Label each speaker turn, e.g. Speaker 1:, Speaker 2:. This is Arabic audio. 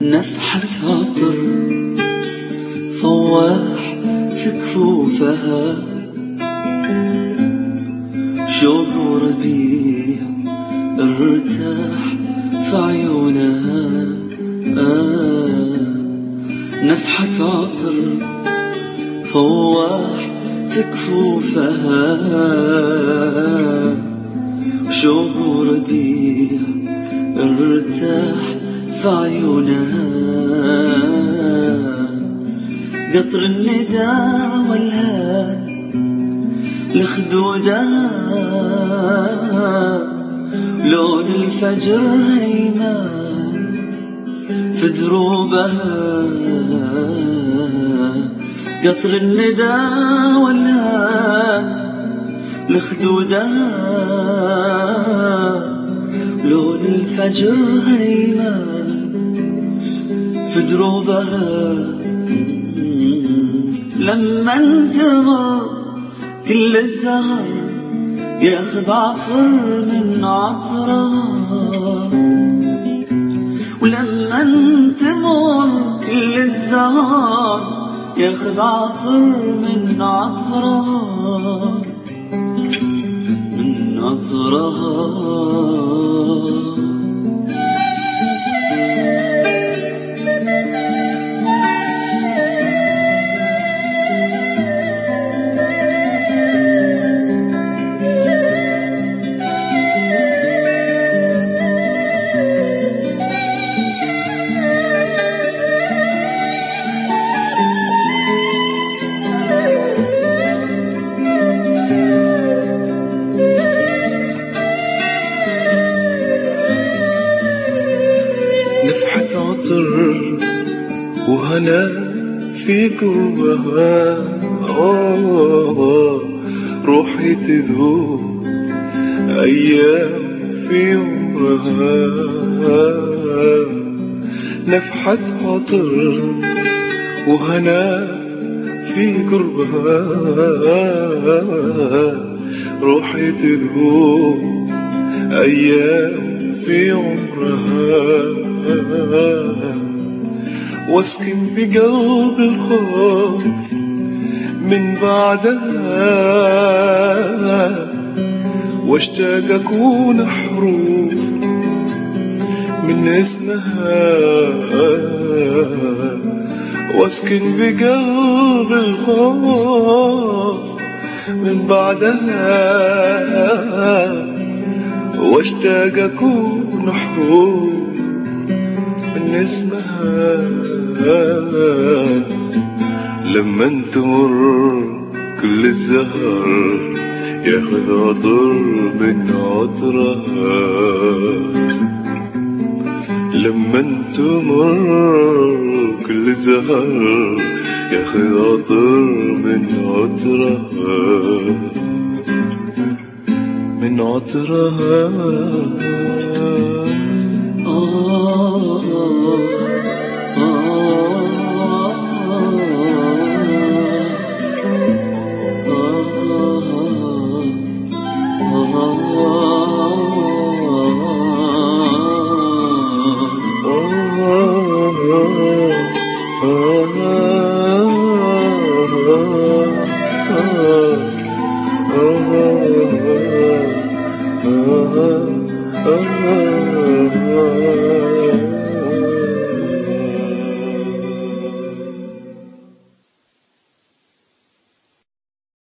Speaker 1: نفحة عطر فواح في كفوفها، شوق وربيع ارتاح في عيونها. نفحة عطر فواح في كفوفها، شوق وربيع ارتاح في عيونها. قطر الندى والهاد لخدودها، لون الفجر هيمان في دروبها. قطر الندى والهاد لخدودها، لون الفجر هيمان في دروبها. لما تمر كل الزهر ياخذ عطر من عطرها، ولما تمر كل الزهر ياخذ عطر من عطرها، من عطرها.
Speaker 2: نفحة عطر وهنا في قربها، روحي تذوب أيام في عمرها. نفحة عطر وهنا في قربها، روحي تذوب أيام في عمرها. واسكن بقلب الخوف من بعدها، واشتاق اكون حروف من اسمها. واسكن بقلب الخوف من بعدها، واشتاق اكون حروف من اسمها. لما تمر كل الزهر ياخذ عطر من عطرها، لما تمر كل الزهر ياخذ عطر من عطرها، من عطرها.